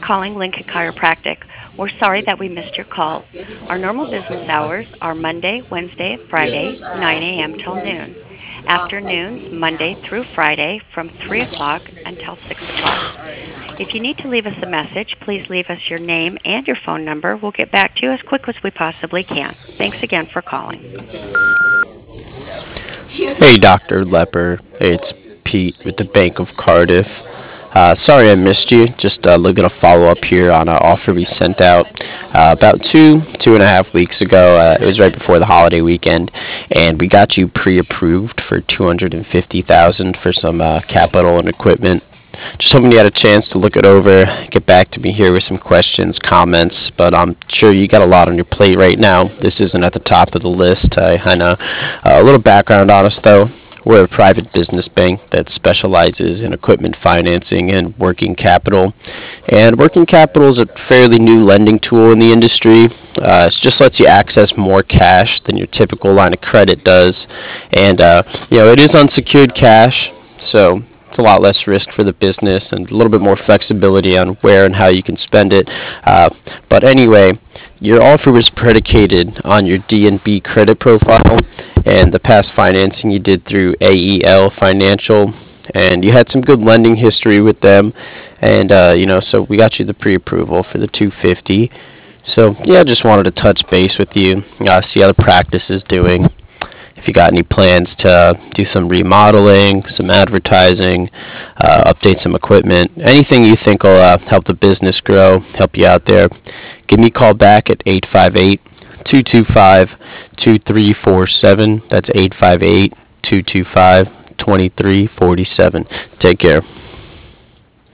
calling Lincoln Chiropractic. We're sorry that we missed your call. Our normal business hours are Monday, Wednesday, and Friday, 9 a.m. till noon. Afternoons, Monday through Friday, from 3 o'clock until 6 o'clock. If you need to leave us a message, please leave us your name and your phone number. We'll get back to you as quick as we possibly can. Thanks again for calling. Hey, Dr. Lepper. It's Pete with the Bank of Cardiff. Sorry I missed you. Just looking to follow up here on an offer we sent out about 2.5 weeks ago. It was right before the holiday weekend, and we got you pre-approved for $250,000 for some capital and equipment. Just hoping you had a chance to look it over, get back to me here with some questions, comments, but I'm sure you got a lot on your plate right now. This isn't at the top of the list, I know. A little background on us, though. We're a private business bank that specializes in equipment financing and working capital. And working capital is a fairly new lending tool in the industry. It just lets you access more cash than your typical line of credit does. And, it is unsecured cash, so it's a lot less risk for the business and a little bit more flexibility on where and how you can spend it. But anyway, your offer was predicated on your D&B credit profile and the past financing you did through AEL Financial, and you had some good lending history with them, and so we got you the pre-approval for the 250. So yeah, just wanted to touch base with you, see how the practice is doing. If you got any plans to do some remodeling, some advertising, update some equipment, anything you think will help the business grow, help you out there, give me a call back at 858-225-2347. That's 858-225-2347. Take care.